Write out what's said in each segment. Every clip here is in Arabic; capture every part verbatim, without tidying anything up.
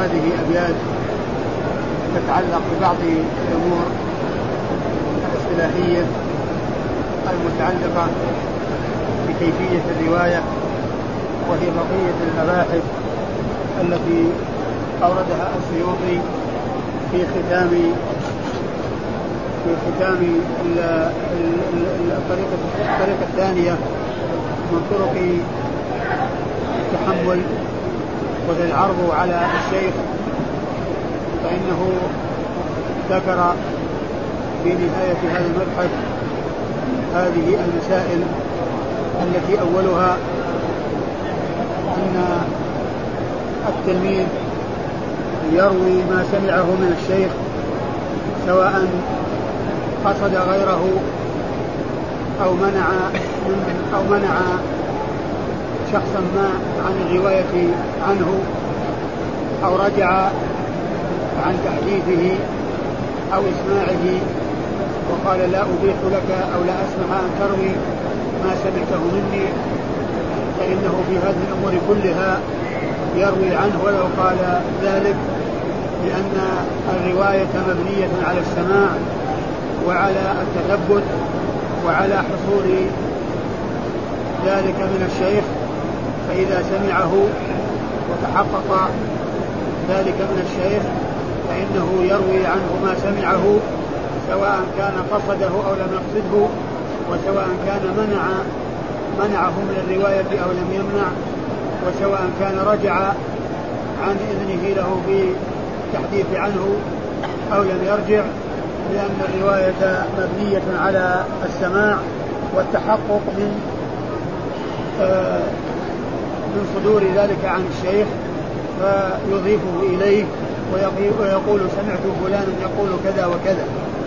هذه أبيات تتعلق ببعض الأمور الاصطلاحية المتعلقة بكيفية الرواية، وهي بقية المباحث التي أوردها السيوطي في ختام في ختام الطريقة الطريقة الثانية من طرق التحمل وذي العرض على الشيخ. فإنه ذكر في نهاية هذا المبحث هذه المسائل التي أولها أن التلميذ يروي ما سمعه من الشيخ سواء قصد غيره أو منع أو منع شخصا ما عن الرواية عنه أو رجع عن تحديثه أو إسماعه وقال لا أبيح لك أو لا أسمح أن تروي ما سمعته مني، فإنه في هذه الأمور كلها يروي عنه ولو قال ذلك، لأن الرواية مبنية على السماع وعلى التثبت وعلى حصول ذلك من الشيخ. فإذا سمعه وتحقق ذلك من الشيخ فإنه يروي عنه ما سمعه سواء كان قصده أو لم يقصده، وسواء كان منع منعه من الرواية أو لم يمنع، وسواء كان رجع عن إذنه له بالتحديث عنه أو لم يرجع، لأن الرواية مبنية على السماع والتحقق من آه من صدور ذلك عن الشيخ فيضيفه إليه ويقول سمعت فلانا يقول كذا وكذا.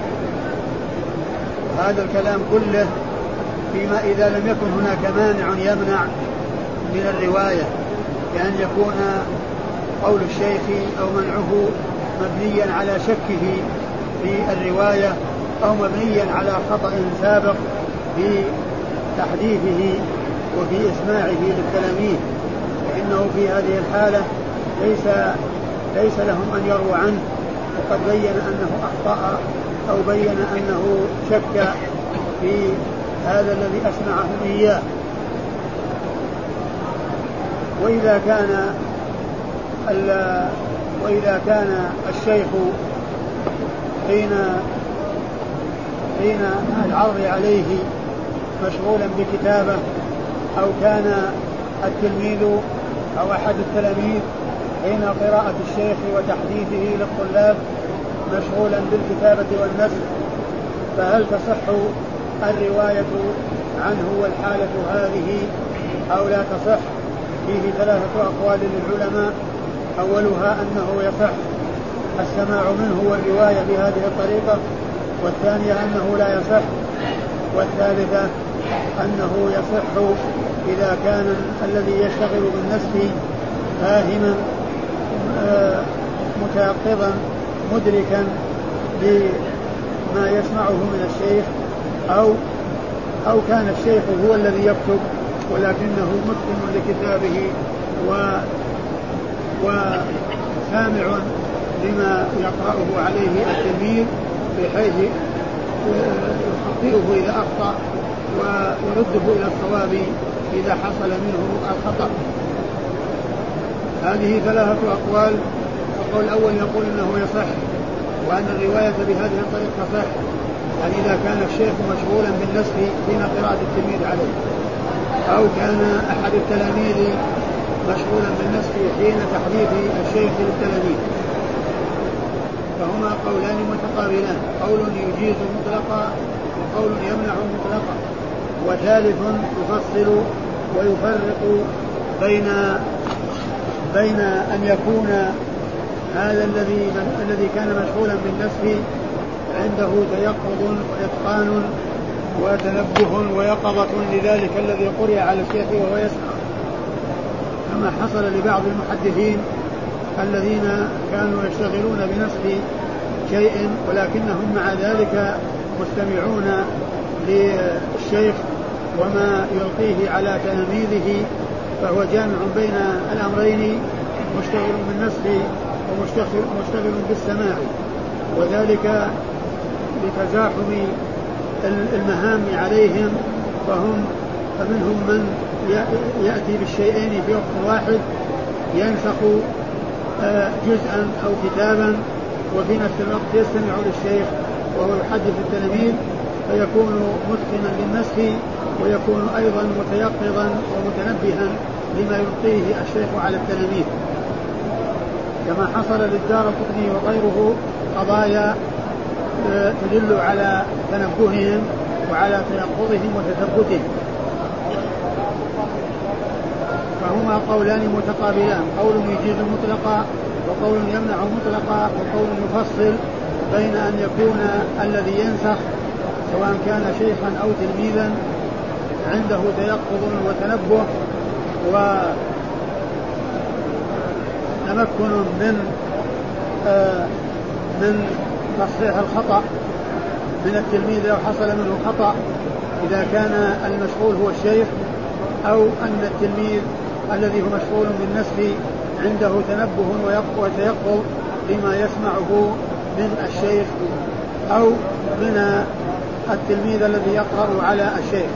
هذا الكلام كله فيما إذا لم يكن هناك مانع يمنع من الرواية، لأن يكون قول الشيخ أو منعه مبنيا على شكه في الرواية أو مبنيا على خطأ سابق في تحديثه وفي إسماعه للتلاميذ، فإنه في هذه الحالة ليس ليس لهم أن يرووا عنه، وقد بين أنه أخطأ أو بين أنه شك في هذا الذي أسمعهم إياه. وإذا كان وإذا كان الشيخ حين حين العرض عليه مشغولا بكتابه، أو كان التلميذ أو أحد التلاميذ حين قراءة الشيخ وتحديثه للطلاب مشغولا بالكتابة والنسخ، فهل تصح الرواية عنه والحالة هذه أو لا تصح؟ فيه ثلاثة أقوال للعلماء، أولها أنه يصح السماع منه والرواية بهذه الطريقة، والثانية أنه لا يصح، والثالثة أنه يصح إذا كان الذي يشتغل بالنسخ فاهما متيقظا مدركا لما يسمعه من الشيخ، أو أو كان الشيخ هو الذي يكتب ولكنه متقن لكتابه و وسامع لما يقرأه عليه التلميذ بحيث يخطئه إذا أخطأ ويرده إلى الصواب إذا حصل منه الخطأ. هذه ثلاثة أقوال. القول الأول يقول أنه يصح وأن الرواية بهذه الطريقة تصح، يعني إذا كان الشيخ مشغولا بالنسخ حين قراءة التلميذ عليه، أو كان أحد التلاميذ مشغولا بالنسخ حين تحديث الشيخ للتلاميذ، فهما قولان متقابلان، قول يجيز مطلقا وقول يمنع مطلقا، وثالث يفصل ويفرق بين بين أن يكون هذا الذي الذي كان مشغولا بالنسخ عنده تيقظ وإتقان وتنبه ويقظة لذلك الذي قرئ على الشيخ وهو يسمع، كما حصل لبعض المحدثين الذين كانوا يشتغلون بنسخ شيء ولكنهم مع ذلك مستمعون للشيخ وما يلقيه على تلاميذه، فهو جامع بين الأمرين، مشتغل بالنسخ ومشتغل بالسماع، وذلك لتزاحم المهام عليهم، فهم فمنهم من يأتي بالشيئين في وقت واحد، ينسخ جزءا أو كتابا وفي نفس الوقت يستمع للشيخ وهو يحدث التلاميذ، فيكون متقنا للنسخ ويكون أيضا متيقظا ومتنبها لما يلقيه الشيخ على التلاميذ، كما حصل للدارقطني وغيره قضايا تدل على تنبههم وعلى تيقظهم وتثبتهم. فهما قولان متقابلان، قول يجيز مطلقا وقول يمنع مطلقا، وقول يفصل بين أن يكون الذي ينسخ سواء كان شيخا أو تلميذا عنده تيقظ وتنبه وتمكن من آه من تصحيح الخطأ من التلميذ لو حصل منه خطأ إذا كان المشغول هو الشيخ، أو أن التلميذ الذي هو مشغول بالنسخ عنده تنبه وتيقظ لما يسمعه من الشيخ أو من التلميذ الذي يقرأ على الشيخ.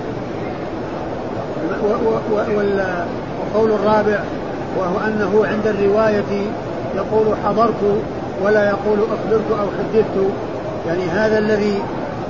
والقول الرابع وهو أنه عند الرواية يقول حضرت ولا يقول أخبرت أو حدثت، يعني هذا الذي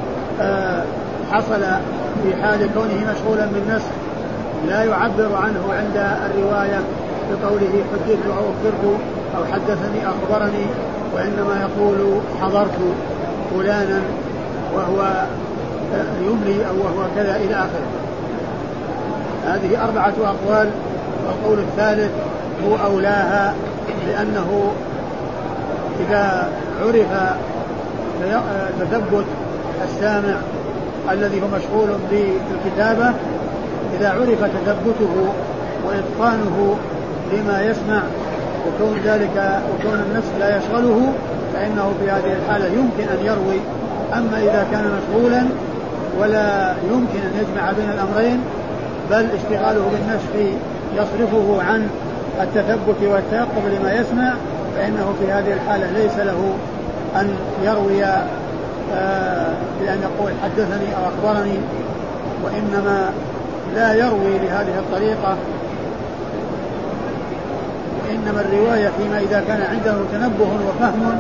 حصل في حال كونه مشغولا بالنسخ لا يعبر عنه عند الرواية بقوله حدثت أو أخبرت أو حدثني أخبرني، وإنما يقول حضرت فلانا وهو يملي أو وهو كذا إلى آخره. هذه أربعة أقوال، والقول الثالث هو أولاها، لأنه إذا عرف تثبت السامع الذي هو مشغول بالكتابة، إذا عرف تثبته وإتقانه لما يسمع وكون ذلك وكون النفس لا يشغله، فإنه في هذه الحالة يمكن أن يروي. أما إذا كان مشغولا ولا يمكن أن يجمع بين الأمرين، بل اشتغاله بالنسخ يصرفه عن التثبت والتيقظ لما يسمع، فإنه في هذه الحالة ليس له أن يروي آه بأن يقول حدثني أو أخبرني، وإنما لا يروي بهذه الطريقة، وإنما الرواية فيما إذا كان عنده تنبه وفهم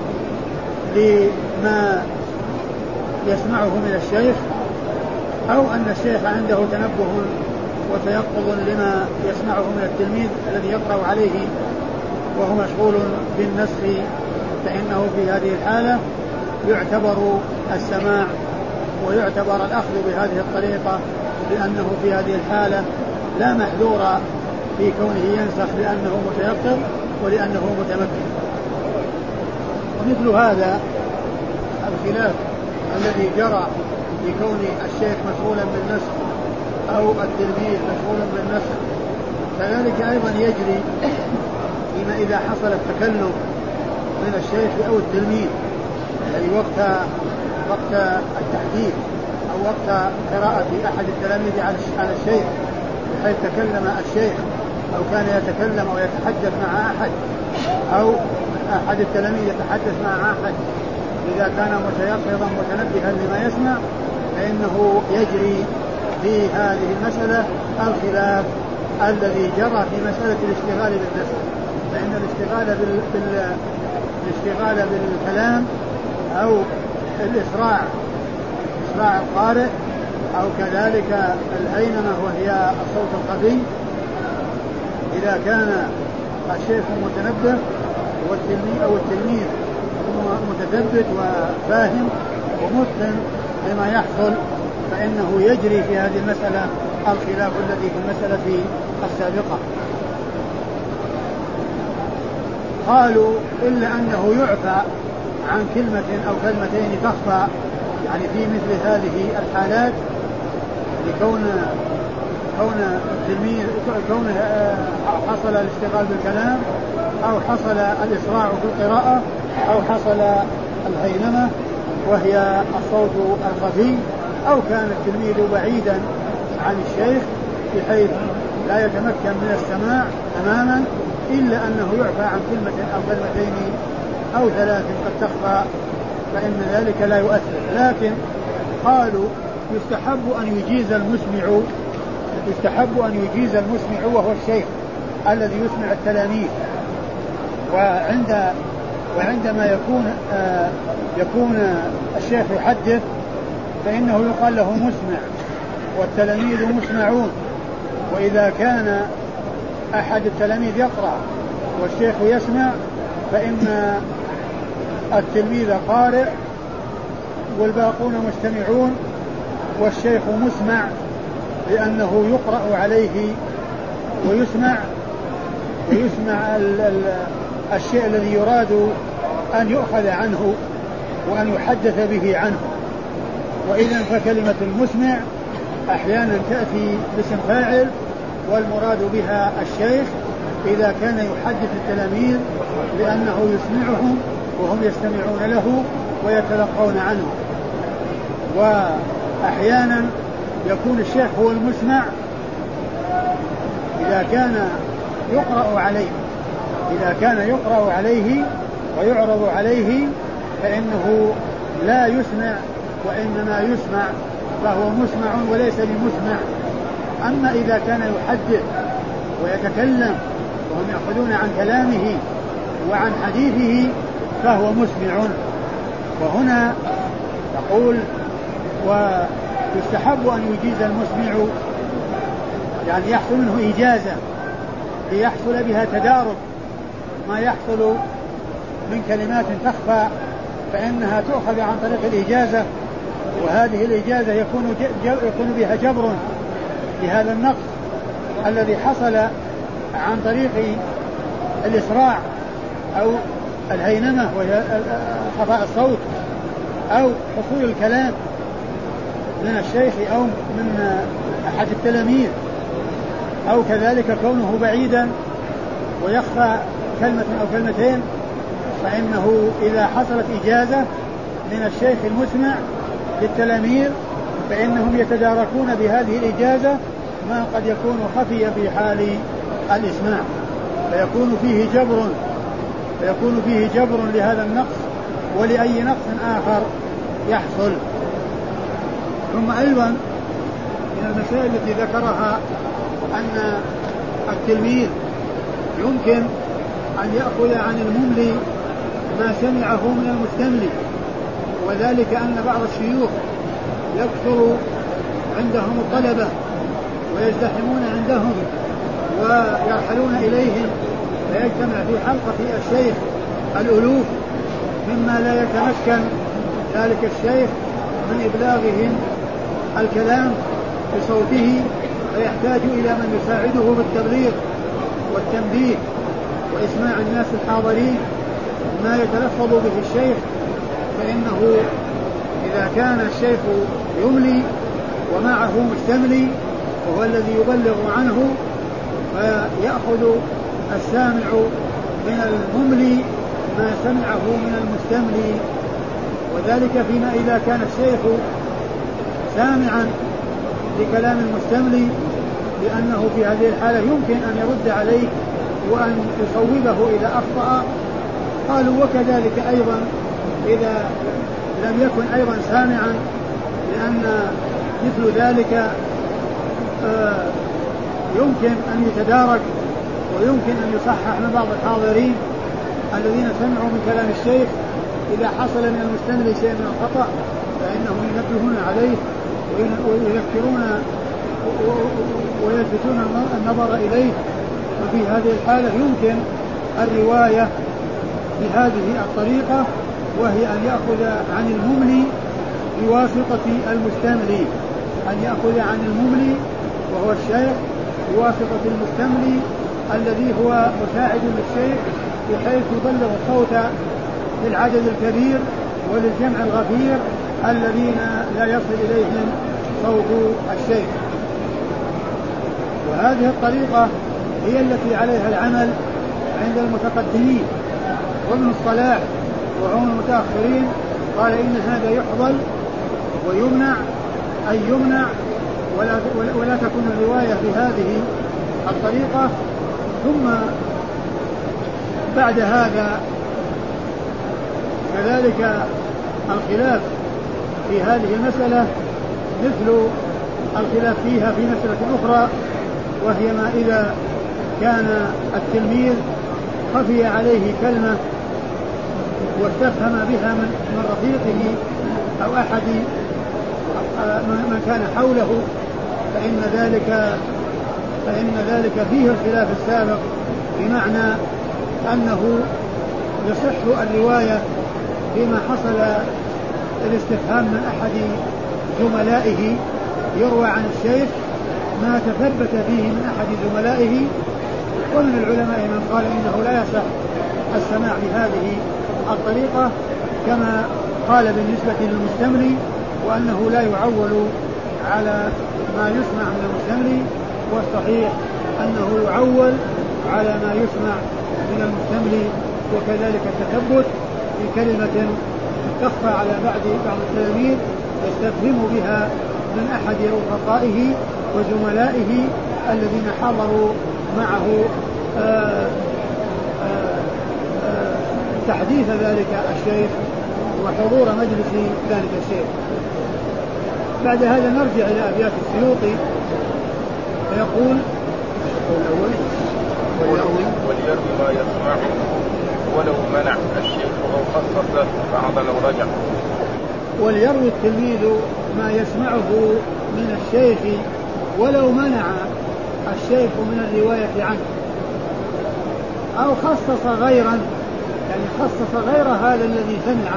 لما يسمعه من الشيخ، أو أن الشيخ عنده تنبه وتيقظ لما يسمعه من التلميذ الذي يقرأ عليه وهو مشغول بالنسخ، فإنه في هذه الحالة يعتبر السماع ويعتبر الأخذ بهذه الطريقة، لأنه في هذه الحالة لا محذور في كونه ينسخ لأنه متيقظ ولأنه متمكن. ومثل هذا الخلاف الذي جرى في كون الشيخ مشغولا بالنسخ أو التلميذ مشغولا بالنسخ، كذلك أيضا يجري فيما إذا حصل التكلم من الشيخ أو التلميذ، يعني وقت وقت التحديث أو وقت قراءة أحد التلاميذ على الشيخ، بحيث تكلم الشيخ أو كان يتكلم أو يتحدث مع أحد، أو أحد التلاميذ يتحدث مع أحد، إذا كان متيقظا متنبها لما يسمع، فإنه يجري في هذه المسألة الخلاف الذي جرى في مسألة الاشتغال بالنسخ، فإن الاشتغال بال... بال... الاشتغال بالكلام أو الإسراع إسراع القارئ أو كذلك الهينمة وهي الصوت الخفي، إذا كان الشيخ متنبه والتلميذ أو التلميذ متثبت وفاهم ومتقن لما يحصل، فإنه يجري في هذه المسألة الخلاف الذي في المسألة السابقة. قالوا إلا أنه يعفى عن كلمة أو كلمتين تخفى، يعني في مثل هذه الحالات، لكون كون التلميذ كون حصل الاشتغال بالكلام أو حصل الإسراع في القراءة أو حصل الهينمة وهي الصوت الخفي، أو كان التلميذ بعيدا عن الشيخ بحيث لا يتمكن من السماع تماما، إلا أنه يعفى عن كلمة أو كلمتين أو ثلاث قد تخفى فإن ذلك لا يؤثر. لكن قالوا يستحب أن يجيز المسمع يستحب أن يجيز المسمع وهو الشيخ الذي يسمع التلاميذ. وعند وعندما يكون آه يكون الشيخ يحدث فإنه يقال له مسمع والتلاميذ مسمعون. وإذا كان أحد التلاميذ يقرأ والشيخ يسمع فإن التلميذ قارئ والباقون مستمعون والشيخ مسمع لأنه يقرأ عليه ويسمع ويسمع ال ال الشيء الذي يراد أن يؤخذ عنه وأن يحدث به عنه. وإذا فكلمة المسمع أحيانا تأتي باسم فاعل والمراد بها الشيخ إذا كان يحدث التلاميذ لأنه يسمعهم وهم يستمعون له ويتلقون عنه. وأحيانا يكون الشيخ هو المسمع إذا كان يقرأ عليه إذا كان يقرأ عليه ويعرض عليه فإنه لا يسمع وإنما يسمع فهو مسمع وليس بمسمع. أما إذا كان يحدث ويتكلم وهم يأخذون عن كلامه وعن حديثه فهو مسمع. وهنا تقول ويستحب أن يجيز المسمع يعني يحصل منه إجازة ليحصل بها تدارك ما يحصل من كلمات تخفى فإنها تؤخذ عن طريق الإجازة. وهذه الإجازة يكون, يكون بها جبر لهذا النقص الذي حصل عن طريق الإسراع أو الهينمة وهي خفاء الصوت أو حصول الكلام من الشيخ أو من أحد التلاميذ أو كذلك كونه بعيدا ويخفى كلمة أو كلمتين. فإنه إذا حصلت إجازة من الشيخ المسمع للتلاميذ فإنهم يتداركون بهذه الإجازة ما قد يكون خفي في حال الإسماع فيكون فيه جبر فيكون فيه جبر لهذا النقص ولأي نقص آخر يحصل. ثم أيضا من المسائل التي ذكرها أن التلميذ يمكن أن يأخذ عن المملي ما سمعه من المستملي وذلك أن بعض الشيوخ يكثر عندهم الطلبة ويزدحمون عندهم ويرحلون إليهم فيجتمع في حلقة الشيخ الألوف مما لا يتمكن ذلك الشيخ من إبلاغهم الكلام بصوته فيحتاج إلى من يساعده بالتبليغ والتنبيه وإسماع الناس الحاضرين ما يتلفظ به الشيخ. فإنه إذا كان الشيخ يملي ومعه مستملي وهو الذي يبلغ عنه فيأخذ السامع من المملي ما سمعه من المستملي. وذلك فيما إذا كان الشيخ سامعا لكلام المستملي لأنه في هذه الحالة يمكن أن يرد عليه وأن يصوبه إذا أخطأ. قالوا وكذلك أيضا إذا لم يكن أيضا سامعا لأن مثل ذلك يمكن أن يتدارك ويمكن أن يصحح من بعض الحاضرين الذين سمعوا من كلام الشيخ إذا حصل من المستملي شيء من الخطأ فإنهم ينبهون عليه ويذكرون ويلفتون النظر إليه. وفي هذه الحالة يمكن الرواية بهذه الطريقة وهي أن يأخذ عن المملي بواسطة المستملي أن يأخذ عن المملي وهو الشيخ بواسطة المستملي الذي هو مساعد للشيخ بحيث يبلغ الصوت للعدد الكبير وللجمع الغفير الذين لا يصل إليهم صوت الشيخ. وهذه الطريقة هي التي عليها العمل عند المتقدمين. وابن الصلاح وعون المتأخرين قال إن هذا يحضل ويمنع أي يمنع ولا, ولا تكون الرواية بهذه الطريقة. ثم بعد هذا كذلك الخلاف في هذه المسألة مثل الخلاف فيها في مسألة أخرى، وهي ما إذا كان التلميذ خفي عليه كلمة واستفهم بها من رفيقه أو أحد من كان حوله، فإن ذلك فإن ذلك فيه الخلاف السابق، بمعنى أنه يصح الرواية فيما حصل الاستفهام من أحد زملائه، يروى عن الشيخ ما تثبت فيه من أحد زملائه. ومن العلماء من قال إنه لا يصح السماع بهذه الطريقة، كما قال بالنسبة للمستملي وأنه لا يعول على ما يسمع من المستملي، والصحيح أنه يعول على ما يسمع من المستملي. وكذلك التثبت في كلمة تخفى على بعض بعض التلاميذ يستفهم بها من أحد رفقائه وزملائه الذين حضروا معه آآ آآ آآ تحديث ذلك الشيخ وحضور مجلس ذلك الشيخ. بعد هذا نرجع إلى أبيات السيوطي فيقول وليروي ما يسمع ولو منع الشيخ أو خصص بعض لو رجع. وليروي التلميذ ما يسمعه من الشيخ ولو منع الشيخ من الرواية عنه، أو خصص غيرا، يعني خصص غير هذا الذي سمع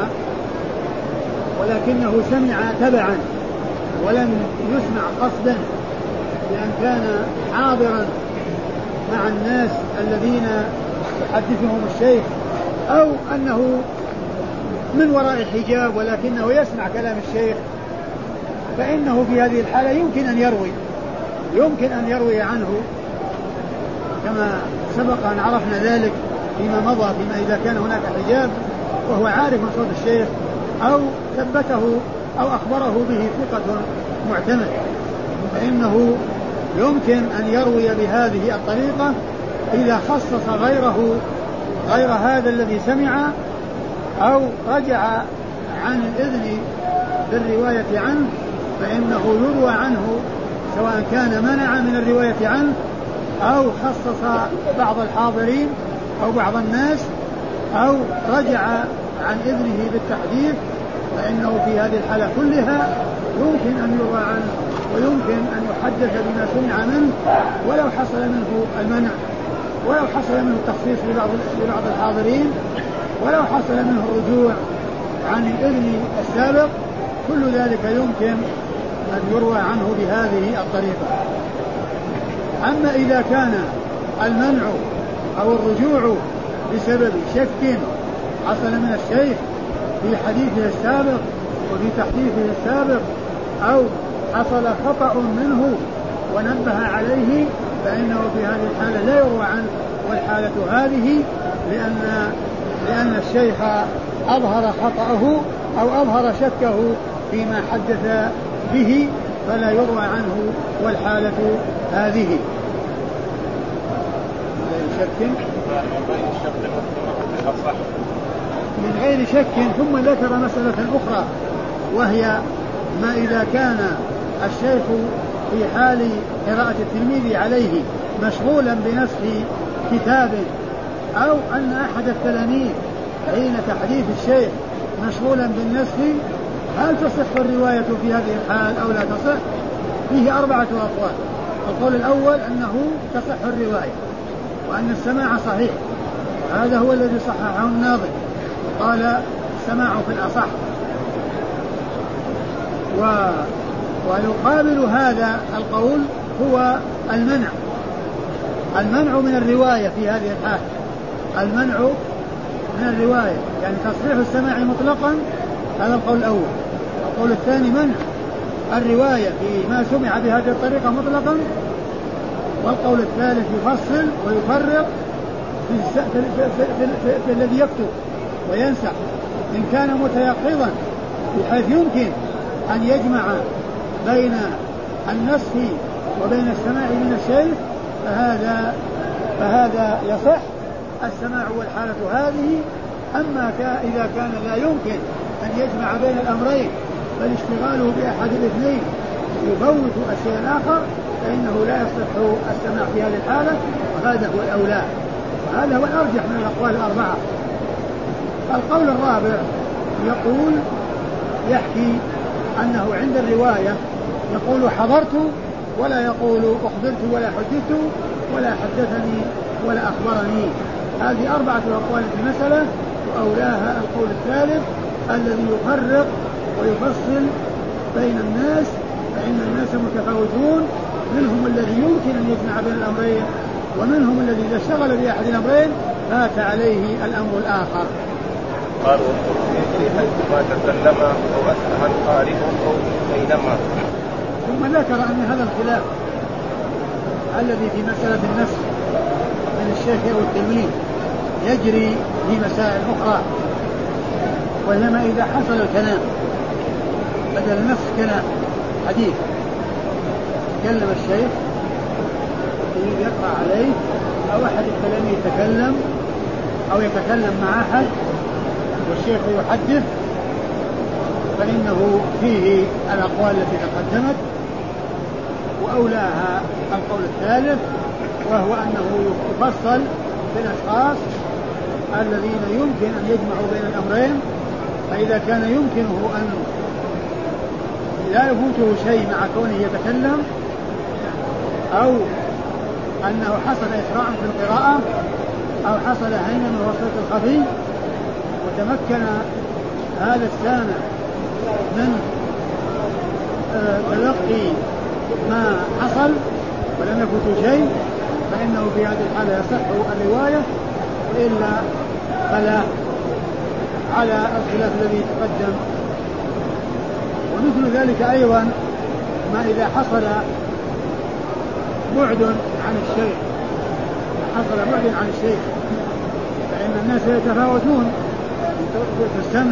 ولكنه سمع تبعا ولم يسمع قصدا، لأن كان حاضرا مع الناس الذين يحدثهم الشيخ، أو أنه من وراء حجاب ولكنه يسمع كلام الشيخ، فإنه في هذه الحالة يمكن أن يروي يمكن أن يروي عنه، كما سبق أن عرفنا ذلك فيما مضى، فيما إذا كان هناك حجاب وهو عارف من صوت الشيخ أو ثبته أو أخبره به ثقة معتمد، فإنه يمكن أن يروي بهذه الطريقة إذا خصص غيره غير هذا الذي سمع، أو رجع عن الإذن بالرواية عنه، فإنه يروى عنه سواء كان منع من الرواية عنه أو خصص بعض الحاضرين أو بعض الناس أو رجع عن إذنه بالتحديث، فإنه في هذه الحالة كلها يمكن أن يروى عنه ويمكن أن يحدث بما سمع منه، ولو حصل منه المنع، ولو حصل منه التخصيص لبعض لبعض الحاضرين، ولو حصل منه الرجوع عن الإذن السابق، كل ذلك يمكن أن يروى عنه بهذه الطريقة. أما إذا كان المنع أو الرجوع بسبب شك حصل من الشيخ في حديثه السابق وفي تحديثه السابق، أو حصل خطأ منه ونبه عليه، فإنه في هذه الحالة لا يروى عنه، والحالة هذه لأن لأن الشيخ أظهر خطأه أو أظهر شكه فيما حدث به، فلا يروى عنه، والحالة هذه من غير شك. ثم ذكر مسألة أخرى، وهي ما إذا كان الشيخ في حال قراءة التلميذ عليه مشغولا بنسخ كتاب، أو أن أحد التلاميذ حين تحديث الشيخ مشغولا بالنسخ، هل تصح الرواية في هذه الحال أو لا تصح؟ فيه أربعة أقوال. القول الأول أنه تصح الرواية وأن السماع صحيح، هذا هو الذي صححه الناظم، قال السماع في الأصح. و... ويقابل هذا القول هو المنع المنع من الرواية في هذه الحال، المنع من الرواية يعني تصحيح السماع مطلقا، هذا القول الأول. القول الثاني منع الرواية فيما سمع بهذه الطريقة مطلقا، والقول الثالث يفصل ويفرق في, في, في, في, في, في الذي يكتب وينسخ، إن كان متيقظا بحيث يمكن أن يجمع بين النسخ وبين السماع من الشيخ، فهذا فهذا يصح. السماع والحالة هذه. أما إذا كان لا يمكن أن يجمع بين الأمرين بل اشتغاله بأحد الاثنين يفوت الشيء الآخر فإنه لا يصح السماع في هذه الحالة، وهذا هو الأولى، هذا هو الأرجح من الأقوال الأربعة. القول الرابع يقول يحكي أنه عند الرواية يقول حضرت ولا يقول أخبرت ولا حدثت ولا حدثني ولا أخبرني. هذه أربعة أقوال في المسألة، وأولاها القول الثالث الذي يفرق ويفصل بين الناس، فإن الناس متفاوتون، منهم الذي يمكن أن يجمع بين الأمرين ومنهم الذي إذا اشتغل بأحد الأمرين فات عليه الأمر الآخر. قال والترمذي حيثما تكلم أو أسمع القارئ أو بينما. ثم ذكر أن هذا الخلاف الذي في مسألة النفس من الشيخ أو التلميذ يجري في مسائل أخرى، وإنما إذا حصل الكلام بدل النفس كلام حديث تكلم الشيخ يريد يقرأ عليه أو أحد التلاميذ يتكلم أو يتكلم مع أحد والشيخ يحدث، فإنه فيه الأقوال التي تقدمت، وأولاها القول الثالث وهو أنه يفصل بالأشخاص الذين يمكن أن يجمعوا بين الأمرين. فإذا كان يمكنه أن لا يفوته شيء مع كونه يتكلم، أو أنه حصل إسراع في القراءة، أو حصل هينا من وسط الخفي وتمكن هذا السامع من تلقي ما حصل ولم يفوت شيء، فإنه في هذه الحالة يصح الرواية، وإلا فلا على الخلاف الذي تقدم. ومثل ذلك أيضا ما إذا حصل بعد عن الشيخ حصل بعد عن الشيخ فإن الناس يتفاوتون في السمع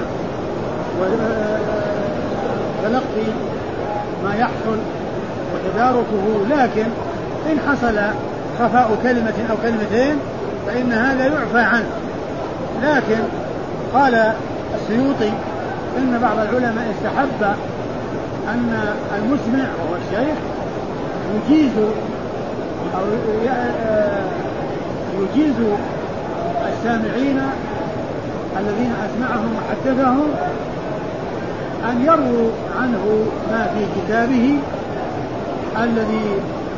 وتلقي ما يحصل وتداركه، لكن إن حصل خفاء كلمة أو كلمتين فإن هذا يعفى عنه. لكن قال السيوطي إن بعض العلماء استحب أن المسمع وهو الشيخ يجيز أو يجيز السامعين الذين أسمعهم وحدثهم أن يروا عنه ما في كتابه الذي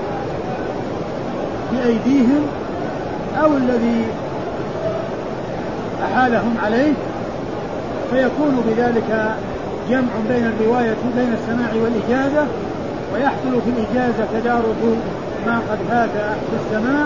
بأيديهم أو الذي أحالهم عليه، فيكون بذلك جمع بين الرواية بين السماع والإجازة، ويحصل في الإجازة تدارك ما قد فات في السماع،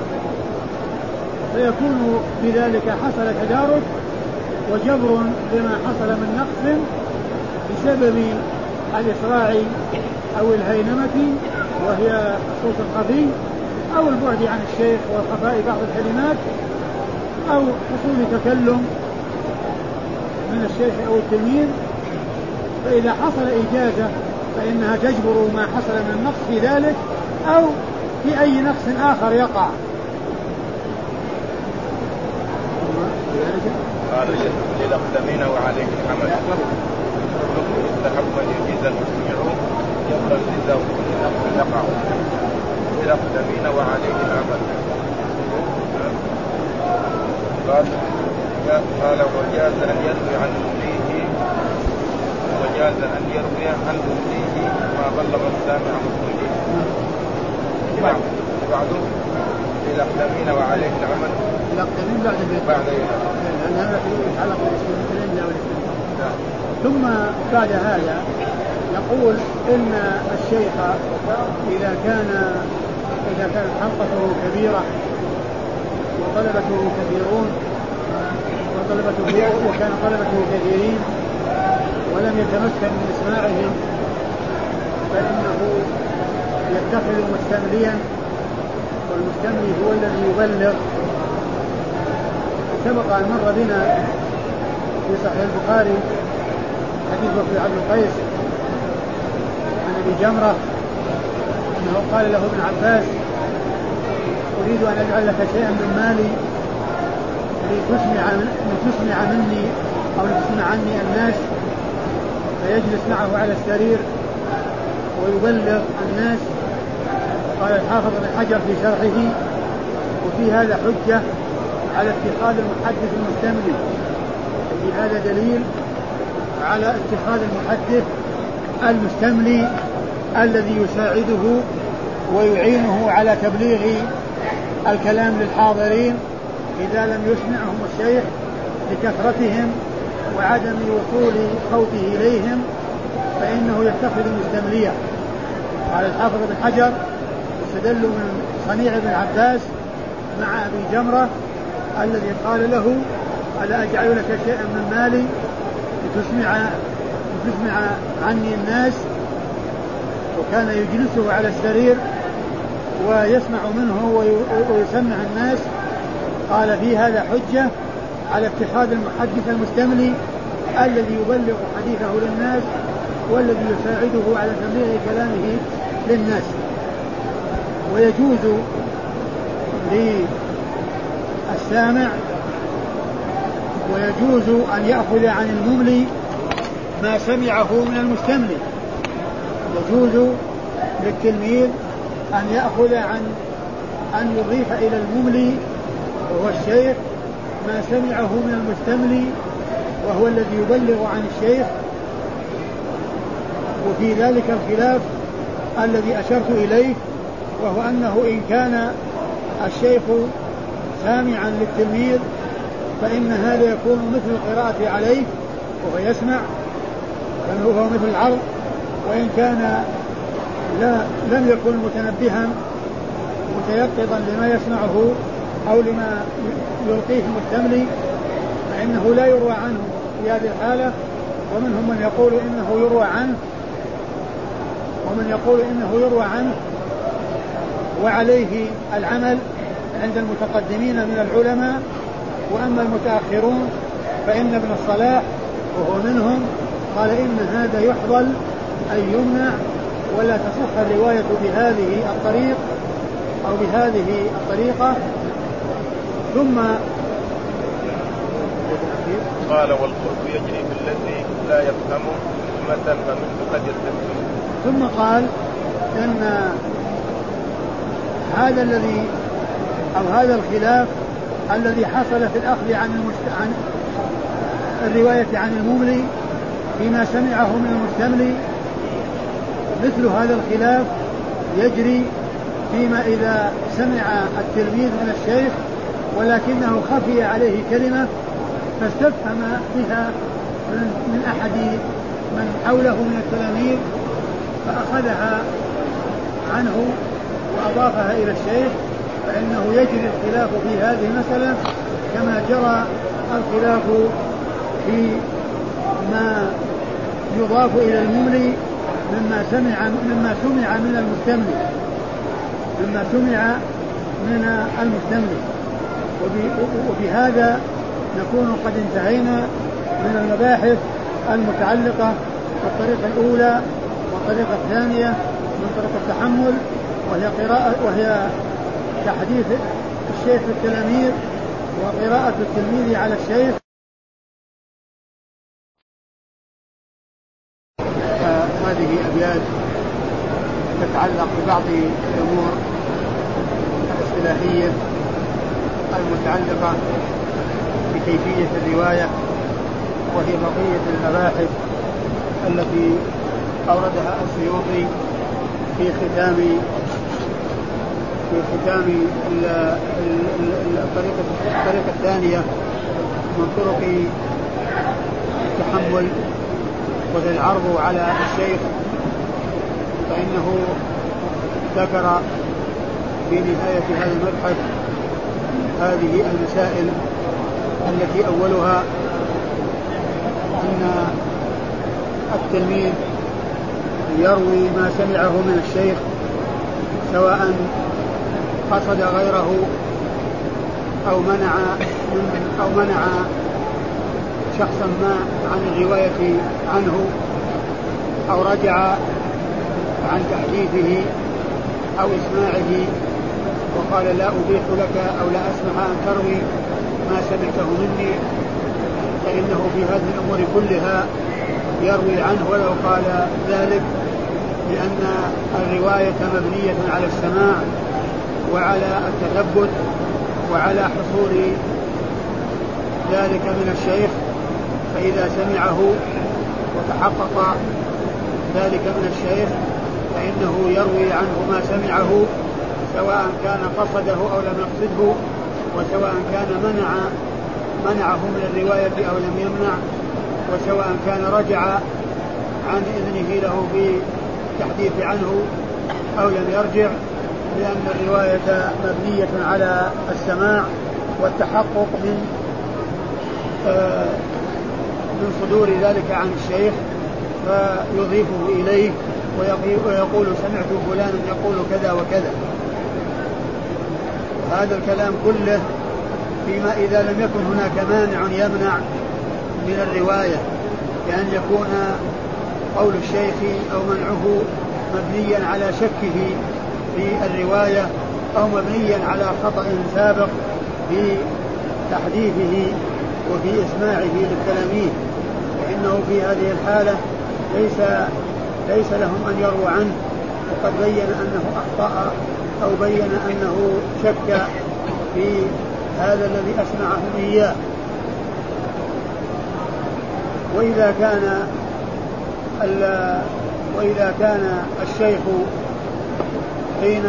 فيكون بذلك حصل تدارك وجبر بما حصل من نقص بسبب الإسراع أو الهينمة وهي الصوت الخفي، أو البعد عن الشيخ وخفاء بعض الكلمات، أو حصول تكلم من الشيخ أو التلميذ. فإذا حصل إجازة فإنها تجبر ما حصل من النقص في ذلك أو في أي نقص آخر يقع. قال للأقدمين وعليه الحمل يستحب أن يجيز المسمعون يبرا للزوج يقع للأقدمين وعليه العمل. قال قال وجاز أن يروي عن أمليه وجاز أن يروي عن أمليه ما بلغ السامع مسلمين. بعده للأقدمين وعليه العمل. الأقدمين بعد بعد لأن هذا يتعلق بالمسلمين. ثم بعد هذا يقول إن الشيخ إذا كان إذا كانت حلقته كبيرة وطلبته كثيرون وطلبته وكان طلبته كثيرين ولم يتمكن من إسماعهم فإنه يتخذ مستمليا، والمستملي هو الذي يبلغ. سبق أن مر بنا في صحيح البخاري حديث وفي عبد القيس عن ابي جمرة أنه قال له ابن عباس أريد أن أجعل لك شيئا من مالي لتسمع, لتسمع مني أو لتسمع عني الناس، فيجلس معه على السرير ويبلغ الناس. قال الحافظ بن حجر في شرحه: وفي هذا حجة على اتخاذ المحدث المستملي، في هذا دليل على اتخاذ المحدث المستملي الذي يساعده ويعينه على تبليغ الكلام للحاضرين إذا لم يسمعهم الشيخ لكثرتهم وعدم وصول صوته إليهم، فإنه يتخذ مستمليا. قال الحافظ بن حجر: استدل من صنيع بن عباس مع أبي جمرة الذي قال له: ألا أجعل لك شيئا من مالي لتسمع, لتسمع عني الناس؟ وكان يجلسه على السرير ويسمع منه ويسمع الناس. قال: في هذا حجة على اتخاذ المحدث المستملي الذي يبلغ حديثه للناس والذي يساعده على تبليغ كلامه للناس. ويجوز للسامع ويجوز أن يأخذ عن المملي ما سمعه من المستملي. يجوز للتلميذ أن يأخذ عن أن يضيف إلى المملي وهو الشيخ ما سمعه من المستملي وهو الذي يبلغ عن الشيخ. وفي ذلك الخلاف الذي أشرت إليه، وهو أنه إن كان الشيخ سامعا للتلميذ فإن هذا يكون مثل القراءة عليه وهو يسمع، فهو مثل العرض. وإن كان لا لم يكن متنبها متيقظا لما يسمعه أو لما يلقيه المستملي فإنه لا يروى عنه في هذه الحالة. ومنهم من يقول إنه يروى عنه ومن يقول إنه يروى عنه وعليه العمل عند المتقدمين من العلماء. وأما المتأخرون فإن ابن الصلاح وهو منهم قال إن هذا يحظل أي يمنع ولا تصح الرواية بهذه الطريق أو بهذه الطريقة. ثم قال: والقرب يجري بالذي لا يفهم مثلا فمثل قد يستفهم. ثم قال إن هذا الذي أو هذا الخلاف الذي حصل في الأخذ عن, المست... عن الرواية عن المملي فيما سمعه من المستملي، مثل هذا الخلاف يجري فيما إذا سمع التلميذ من الشيخ ولكنه خفي عليه كلمة فاستفهم بها من أحد من حوله من التلاميذ فأخذها عنه وأضافها إلى الشيخ، فإنه يجري الخلاف في هذه المسألة كما جرى الخلاف في ما يضاف إلى المملي مما سمع مما سمع من المستملي مما سمع من المستملي. وبهذا نكون قد انتهينا من المباحث المتعلقة بالطريقة الأولى والطريقة الثانية من طريق التحمل، وهي قراءة وهي تحديث الشيخ للتلاميذ وقراءة التلميذ على الشيخ. هذه أبيات تتعلق ببعض الأمور الاصطلاحية المتعلقة بكيفية الرواية، وهي بقية المباحث التي أوردها السيوطي في ختام في ختام الطريقة الطريقة الثانية من طرق التحمل وذي العرض على الشيخ. فإنه ذكر في نهاية هذا المبحث هذه المسائل التي أولها أن التلميذ يروي ما سمعه من الشيخ سواء قصد غيره أو منع من أو منع شخصا ما عن الرواية عنه أو رجع عن تحديثه أو إسماعه وقال لا أبيح لك أو لا أسمح أن تروي ما سمعته مني، فإنه في هذه الأمور كلها يروي عنه ولو قال ذلك، لأن الرواية مبنية على السماع وعلى التثبت وعلى حصول ذلك من الشيخ، فإذا سمعه وتحقق ذلك من الشيخ فإنه يروي عنه ما سمعه، سواء كان قصده أو لم يقصده، وسواء كان منع منعه من الرواية أو لم يمنع، وسواء كان رجع عن إذنه له بالتحديث عنه أو لم يرجع، لأن الرواية مبنية على السماع والتحقق من آه من صدور ذلك عن الشيخ، فيضيفه إليه ويقول سمعت فلانا يقول كذا وكذا. هذا الكلام كله فيما إذا لم يكن هناك مانع يمنع من الرواية، لأن يكون قول الشيخ أو منعه مبنيا على شكه في الرواية أو مبنيا على خطأ سابق في تحديثه وفي إسماعه للتلاميذ، فإنه في هذه الحالة ليس ليس لهم أن يروا عنه، وقد بين أنه أخطأ أو بين أنه شك في هذا الذي أسمعهم إياه. وإذا كان وإذا كان الشيخ حين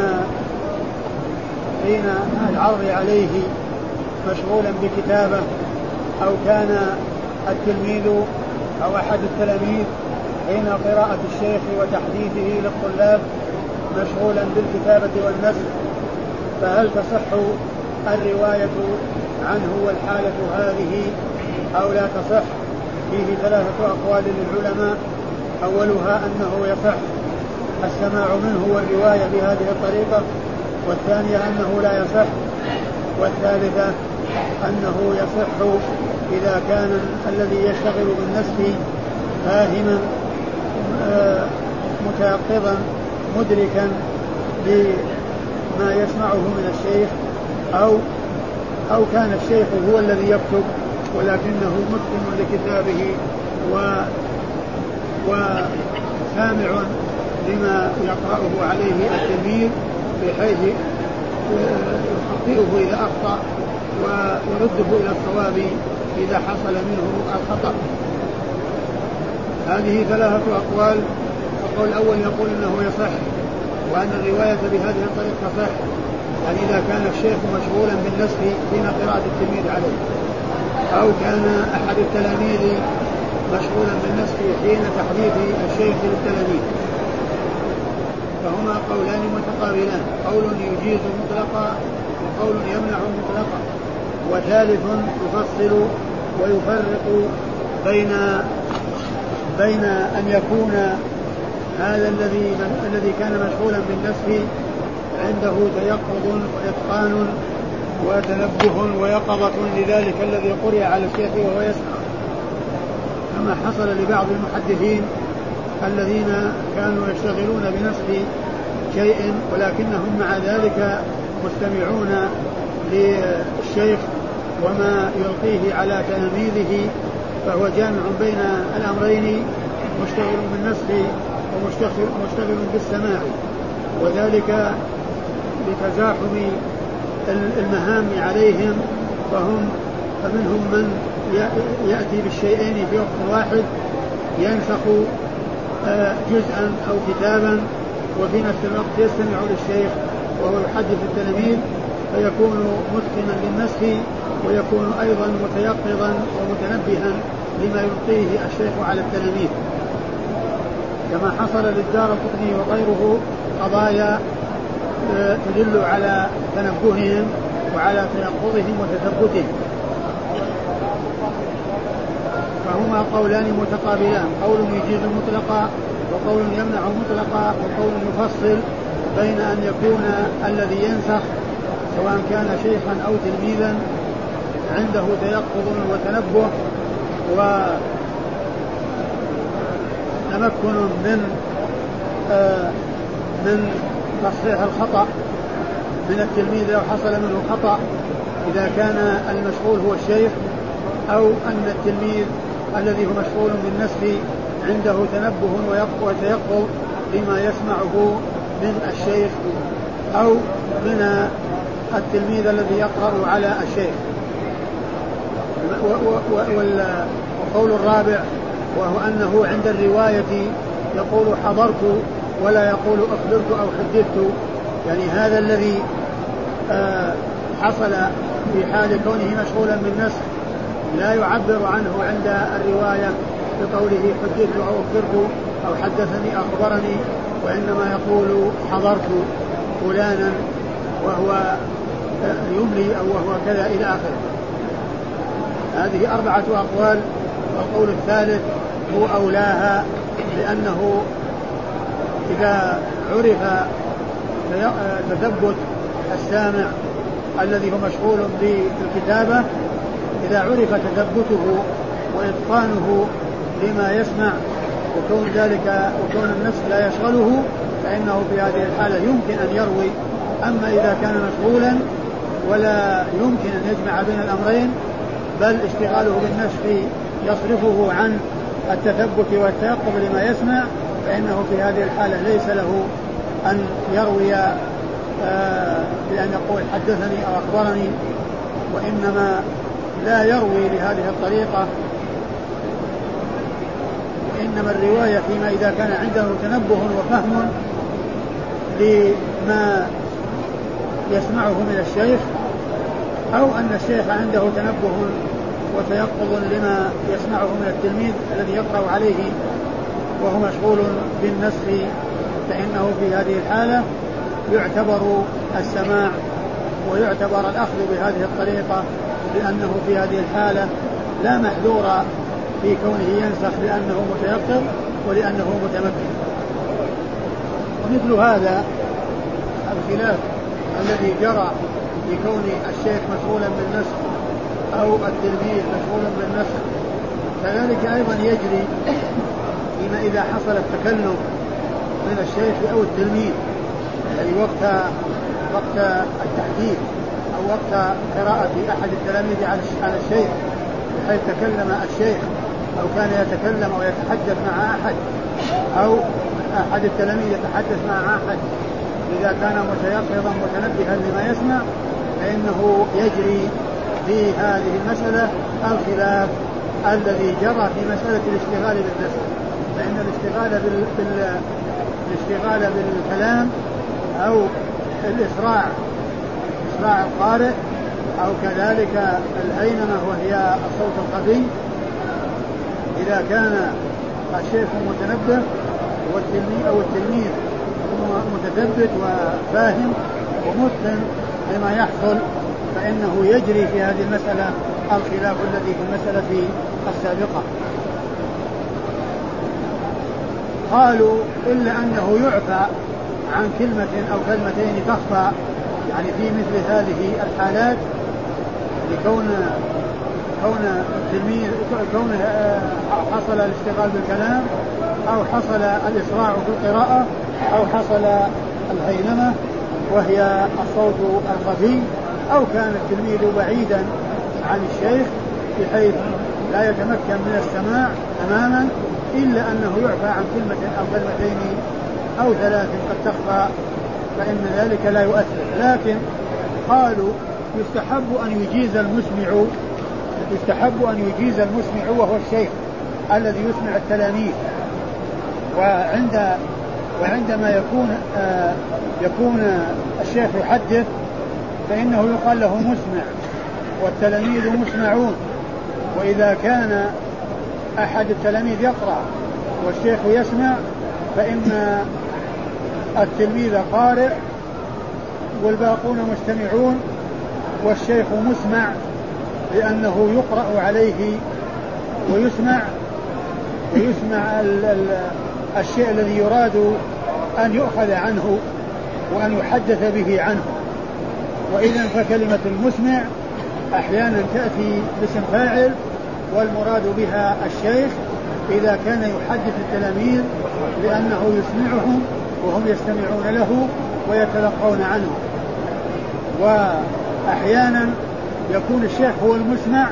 حين العرض عليه مشغولا بكتابة، أو كان التلميذ أو أحد التلاميذ حين قراءة الشيخ وتحديثه للطلاب مشغولا بالكتابة والنسخ، فهل تصح الرواية عنه والحالة هذه أو لا تصح؟ فيه ثلاثة أقوال للعلماء، أولها أنه يصح السماع منه والرواية بهذه الطريقة، والثانية أنه لا يصح، والثالثة أنه يصح إذا كان الذي يشتغل بالنسخ فاهما متيقظا مدركا بما يسمعه من الشيخ، أو أو كان الشيخ هو الذي يكتب ولكنه متقن لكتابه و وسامع لما يقرأه عليه التلميذ، بحيث يخطئه إذا أخطأ ويرده إلى الصواب إذا حصل منه الخطأ. هذه ثلاثة أقوال. القول الأول يقول أنه يصح، وأن الرواية بهذه الطريقة صح، يعني إذا كان الشيخ مشغولا بالنسخ حين قراءة التلميذ عليه، أو كان أحد التلاميذ مشغولا بالنسخ حين تحديث الشيخ للتلاميذ، فهما قولان متقابلان، قول يجيز مطلقا وقول يمنع مطلقا، وثالث يفصل ويفرق بين بين أن يكون هذا الذي الذي كان مشغولا بالنسخ عنده تيقظ وإتقان وتنبه ويقظة لذلك الذي قرئ على الشيخ وهو يسمع، كما حصل لبعض المحدثين الذين كانوا يشتغلون بنسخ شيء ولكنهم مع ذلك مستمعون للشيخ وما يلقيه على تلاميذه، فهو جامع بين الأمرين، مشتغل بالنسخ ومشتغل بالسماع، وذلك لتزاحم المهام عليهم، فهم فمنهم من يأتي بالشيئين في وقت واحد، ينسخ جزءا أو كتابا وفي نفس الوقت يستمع للشيخ وهو يحدث التلاميذ، فيكون متقنا للنسخ ويكون أيضا متيقظا ومتنبها لما يلقيه الشيخ على التلاميذ، كما حصل للدارقطني وغيره قضايا تدل على تنبههم وعلى تيقظهم وتثبتهم. فهما قولان متقابلان، قول يجيز مطلقا وقول يمنع مطلقا، وقول يفصل بين أن يكون الذي ينسخ سواء كان شيخا أو تلميذا عنده تيقظ وتنبه وتمكن من آه من تصحيح الخطأ من التلميذ لو حصل منه خطأ، إذا كان المشغول هو الشيخ أو أن التلميذ الذي هو مشغول بالنسخ عنده تنبه وتيقظ لما يسمعه من الشيخ أو من التلميذ الذي يقرأ على الشيخ. والقول الرابع وهو أنه عند الرواية يقول حضرت ولا يقول أخبرت أو حدثت، يعني هذا الذي حصل في حال كونه مشغولا بالنسخ لا يعبر عنه عند الرواية بقوله حدثت أو أخبرت أو حدثني أخبرني، وإنما يقول حضرت فلانا وهو يملي أو وهو كذا إلى آخره. هذه أربعة أقوال، والقول الثالث هو أولاها، لأنه إذا عرف تثبت السامع الذي هو مشغول بالكتابة، إذا عرف تثبته وإتقانه لما يسمع وكون ذلك وكون النفس لا يشغله، فإنه في هذه الحالة يمكن أن يروي. أما إذا كان مشغولا ولا يمكن أن يجمع بين الأمرين، بل اشتغاله بالنسخ يصرفه عن التثبت والتيقظ لما يسمع، فإنه في هذه الحالة ليس له أن يروي آه بأن يقول حدثني أو أخبرني، وإنما لا يروي لهذه الطريقة، وإنما الرواية فيما إذا كان عنده تنبه وفهم لما يسمعه من الشيخ، أو أن الشيخ عنده تنبه وتيقظ لما يسمعه من التلميذ الذي يقرأ عليه وهو مشغول بالنسخ، فإنه في هذه الحالة يعتبر السماع ويعتبر الأخذ بهذه الطريقة، لأنه في هذه الحالة لا محذور في كونه ينسخ لأنه متيقظ ولأنه متمكن. ومثل هذا الخلاف الذي جرى في كون الشيخ مشغولا بالنسخ أو التلميذ مشغولا بالنسخ، كذلك أيضا يجري فيما إذا حصل التكلم من الشيخ أو التلميذ، يعني وقت وقت التحديث أو وقت قراءة أحد التلاميذ على الشيخ، بحيث تكلم الشيخ أو كان يتكلم أو يتحدث مع أحد، أو أحد التلاميذ يتحدث مع أحد، إذا كان متيقظا متنبها لما يسمع، فإنه يجري في هذه المسألة الخلاف الذي جرى في مسألة الاشتغال بالنسخ، فإن الاشتغال بال... بال... الاشتغال بالكلام أو الإسراع إسراع القارئ أو كذلك الهينمة وهي الصوت الخفي، إذا كان الشيخ متنبه والتلميذ أو التلميذ متثبت وفاهم ومتقن لما يحصل، فإنه يجري في هذه المسألة الخلاف الذي في المسألة السابقة. قالوا إلا أنه يعفى عن كلمة أو كلمتين تخفى، يعني في مثل هذه الحالات، لكون كون التلميذ كون حصل الاشتغال بالكلام أو حصل الإسراع في القراءة أو حصل الهينمة وهي الصوت الخفي، أو كان التلميذ بعيدا عن الشيخ بحيث لا يتمكن من السماع تماما، إلا أنه يعفى عن كلمة أو كلمتين أو ثلاث قد تخفى، فإن ذلك لا يؤثر. لكن قالوا يستحب أن يجيز المسمع يستحب أن يجيز المسمع وهو الشيخ الذي يسمع التلاميذ، وعند وعندما يكون آه يكون الشيخ يحدث فإنه يقال له مسمع والتلاميذ مسمعون. وإذا كان أحد التلاميذ يقرأ والشيخ يسمع فإن التلميذ قارئ والباقون مستمعون والشيخ مسمع، لأنه يقرأ عليه ويسمع ويسمع ال ال الشيء الذي يراد أن يؤخذ عنه وأن يحدث به عنه. وإذن فكلمة المسمع أحيانا تأتي باسم فاعل والمراد بها الشيخ إذا كان يحدث التلاميذ لأنه يسمعهم وهم يستمعون له ويتلقون عنه. وأحيانا يكون الشيخ هو المسمع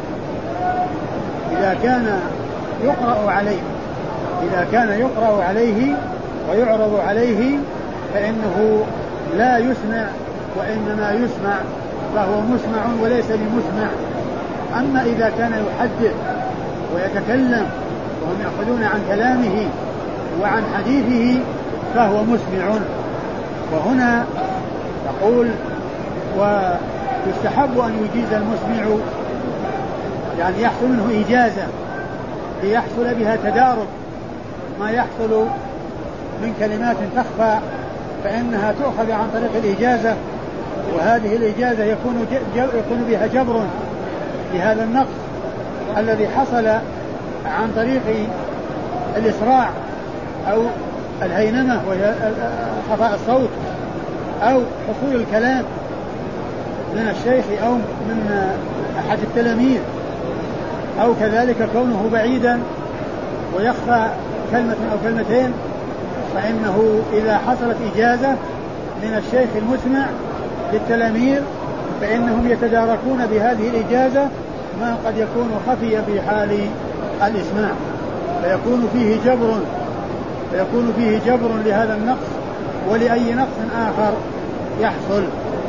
إذا كان يقرأ عليه إذا كان يقرأ عليه ويعرض عليه فإنه لا يسمع وإنما يسمع، فهو مسمع وليس بمسمع. أما إذا كان يحدث ويتكلم وهم يأخذون عن كلامه وعن حديثه فهو مسمع. وهنا يقول ويستحب أن يجيز المسمع، يعني يحصل منه إجازة ليحصل بها تدارك ما يحصل من كلمات تخفى فإنها تؤخذ عن طريق الإجازة، وهذه الإجازة يكون, يكون بها جبر لهذا النقص الذي حصل عن طريق الإسراع أو الهينمة وهي خفاء الصوت أو حصول الكلام من الشيخ أو من أحد التلاميذ، أو كذلك كونه بعيدا ويخفى كلمة أو كلمتين، فإنه إذا حصلت إجازة من الشيخ المسمع للتلاميذ فإنهم يتداركون بهذه الإجازة ما قد يكون خفي في حال الإسماع، فيكون فيه جبر فيكون فيه جبر لهذا النقص ولأي نقص آخر يحصل.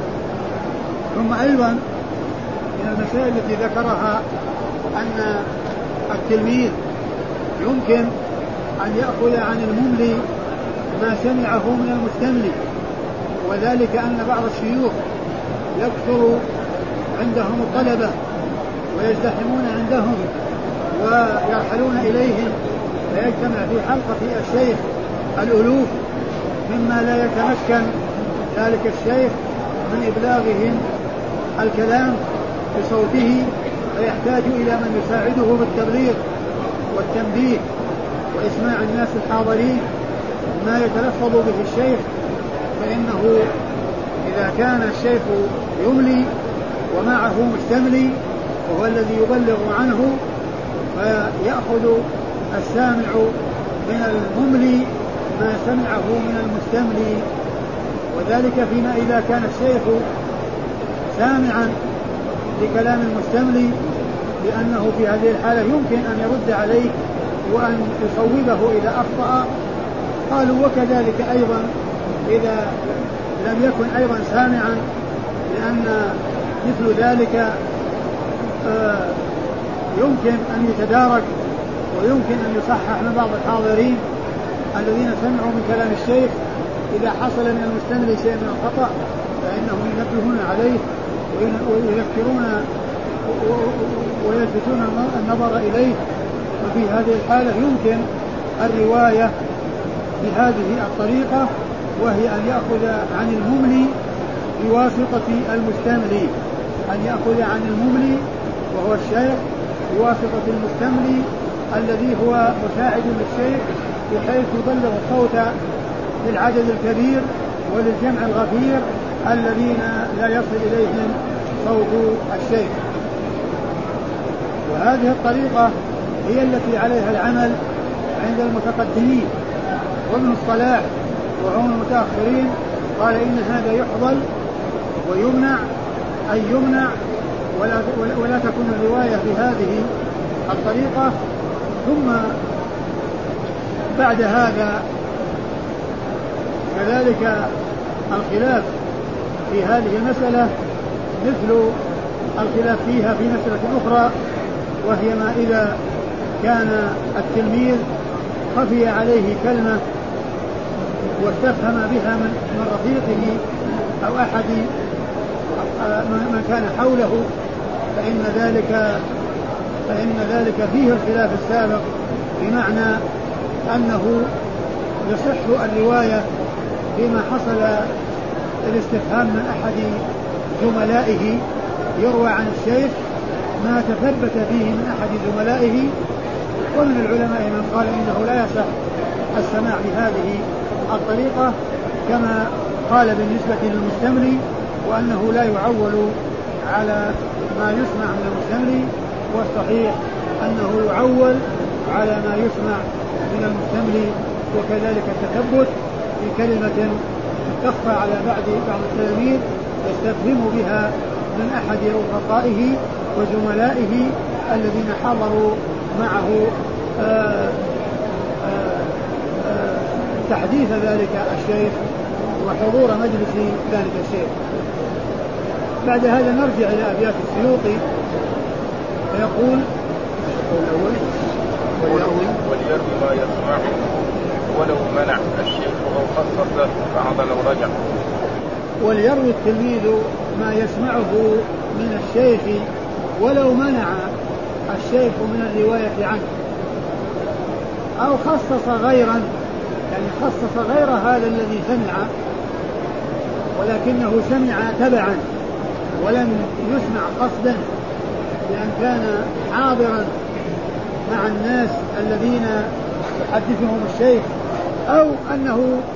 ثم أيضا من المسائل التي ذكرها أن التلميذ يمكن أن يأخذ عن المملي ما سمعه من المستملي، وذلك أن بعض الشيوخ يكثر عندهم الطلبة ويزدحمون عندهم ويرحلون إليهم فيجتمع في حلقة الشيخ الألوف مما لا يتمكن ذلك الشيخ من إبلاغهم الكلام بصوته، فيحتاج إلى من يساعده بالتبليغ والتنبيه وإسماع الناس الحاضرين ما يتلفظ به الشيخ. فإنه إذا كان الشيخ يملي ومعه مستملي وهو الذي يبلغ عنه فيأخذ السامع من المملي ما سمعه من المستملي، وذلك فيما إذا كان الشيخ سامعا لكلام المستملي، لأنه في هذه الحالة يمكن أن يرد عليه وأن يصوبه إذا أخطأ. قالوا وكذلك أيضا إذا لم يكن أيضا سامعا، لأن مثل ذلك آه يمكن أن يتدارك ويمكن أن يصحح من بعض الحاضرين الذين سمعوا من كلام الشيخ إذا حصل من المستملي شيء من الخطأ فإنهم ينبهون عليه ويذكرون ويلفتون النظر إليه. وفي هذه الحالة يمكن الرواية بهذه الطريقة، وهي أن يأخذ عن المملي بواسطة المستملي، أن يأخذ عن المملي وهو الشيخ بواسطة المستملي الذي هو مساعد للشيخ بحيث يبلغ الصوت للعدد الكبير وللجمع الغفير الذين لا يصل إليهم صوت الشيخ. وهذه الطريقة هي التي عليها العمل عند المتقدمين، وابن الصلاح وهم المتأخرين قال إن هذا يحظل ويمنع أي يمنع ولا, ولا تكون الرواية بهذه الطريقة. ثم بعد هذا كذلك الخلاف في هذه المسألة مثل الخلاف فيها في مسألة أخرى، وهي ما إذا كان التلميذ خفي عليه كلمة واستفهم بها من, من رفيقه أو أحد من كان حوله، فإن ذلك فإن ذلك فيه الخلاف السابق، بمعنى أنه يصح الرواية فيما حصل الاستفهام من أحد زملائه يروى عن الشيخ ما تثبت فيه من أحد زملائه. ومن العلماء من قال إنه لا يصح السماع بهذه الطريقة كما قال بالنسبة للمستملي، وأنه لا يعول على ما يسمع من المستملي، والصحيح أنه يعول على ما يسمع من المستملي. وكذلك التثبت في كلمة تخفى على بعض بعض التلاميذ يستفهم بها من أحد رفقائه وزملائه الذين حضروا معه آآ آآ آآ تحديث ذلك الشيخ وحضور مجلس ذلك الشيخ. بعد هذا نرجع إلى أبيات السيوطي فيقول الأول وليروي ما يسمع ولو منع الشيخ أو خصص بعض لو رجع. وليروي التلميذ ما يسمعه من الشيخ ولو منع الشيخ من الرواية عنه أو خصص غيرا، يعني خصص غير هذا الذي سمع ولكنه سمع تبعا ولم يسمع قصدا، لأن كان حاضرا مع الناس الذين يحدثهم الشيخ، أو أنه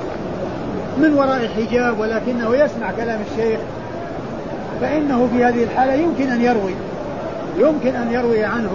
من وراء حجاب ولكنه يسمع كلام الشيخ، فإنه في هذه الحالة يمكن أن يروي يمكن أن يروي عنه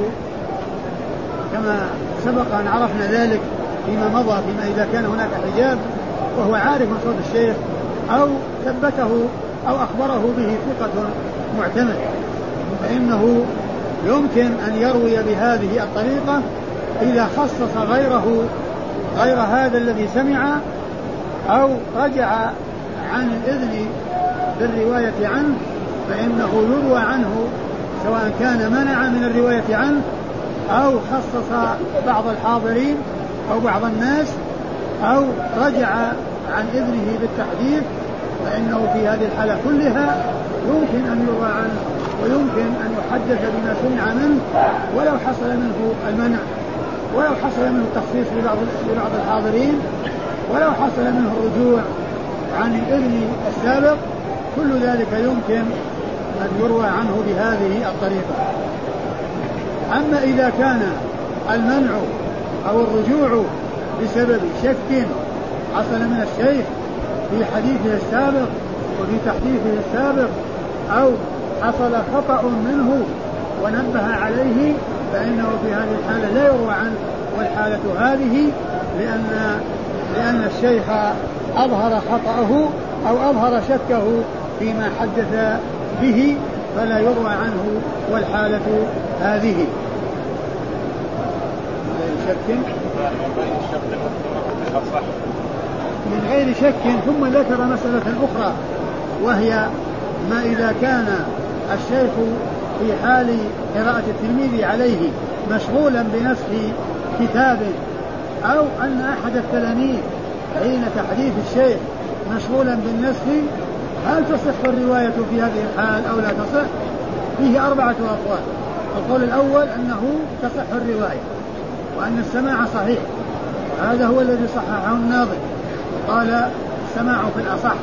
كما سبق أن عرفنا ذلك فيما مضى، فيما إذا كان هناك حجاب وهو عارف من صوت الشيخ أو ثبته أو أخبره به ثقة معتمد، فإنه يمكن أن يروي بهذه الطريقة إذا خصص غيره غير هذا الذي سمع أو رجع عن الإذن بالرواية عنه، فإنه يروى عنه سواء كان منع من الرواية عنه أو خصص بعض الحاضرين أو بعض الناس أو رجع عن إذنه بالتحديث، فإنه في هذه الحالة كلها يمكن أن يروى عنه ويمكن أن يحدث بما سمع منه ولو حصل منه المنع ولو حصل منه التخصيص لبعض لبعض الحاضرين ولو حصل منه الرجوع عن الإذن السابق، كل ذلك يمكن أن يروى عنه بهذه الطريقة. أما إذا كان المنع أو الرجوع بسبب شك حصل من الشيخ في حديثه السابق وفي تحديثه السابق أو حصل خطأ منه ونبه عليه، فإنه في هذه الحالة لا يروى عنه، والحالة هذه لأن لأن الشيخ أظهر خطأه أو أظهر شكه فيما حدث به فلا يروى عنه، والحالة هذه شك من غير شك. ثم ذكر مسألة أخرى وهي ما إذا كان الشيخ في حال قراءة التلميذ عليه مشغولا بنسخ كتاب أو أن أحد التلاميذ حين تحديث الشيخ مشغولا بالنسخ، هل تصح الرواية في هذه الحال أو لا تصح؟ فيه أربعة أقوال. القول الأول أنه تصح الرواية وأن السماع صحيح، هذا هو الذي صححه الناظم، قال السماع في الأصح.